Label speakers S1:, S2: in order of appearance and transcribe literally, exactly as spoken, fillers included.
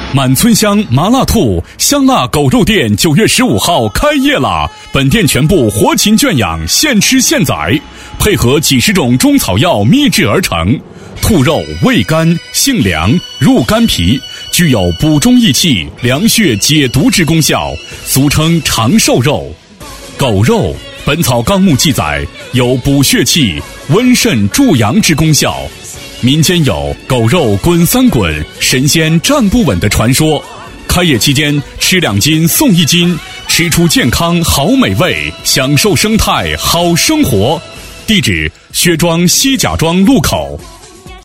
S1: 满村香麻辣兔香辣狗肉店九月十五号开业啦！本店全部活禽圈养，现吃现宰，配合几十种中草药秘制而成。兔肉味甘性凉，入肝脾，具有补中益气、凉血解毒之功效，俗称长寿肉。狗肉，《本草纲目》记载有补血气、温肾助阳之功效。民间有狗肉滚三滚，神仙站不稳的传说。开业期间吃两斤送一斤，吃出健康好美味，享受生态好生活。地址：薛庄西贾庄路口。